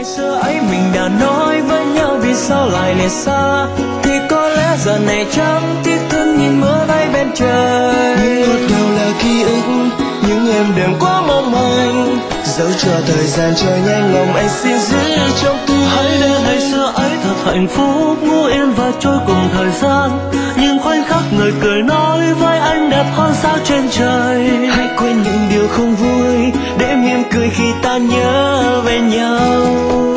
ngày xưa ấy mình đã nói với nhau vì sao lại lìa xa, thì có lẽ giờ này chẳng tiếc thương nhìn mưa bay bên trời. Những ngọt ngào là ký ức, những êm đềm quá mong manh, dẫu cho thời gian trôi nhanh lòng anh xin giữ trong tim. Hãy để ngày xưa ấy thật hạnh phúc, ngủ yên và trôi cùng thời gian, những khoảnh khắc người cười nói với anh đẹp hơn sao trên trời. Hãy quên những điều không vui để mỉm cười khi ta nhớ về nhau.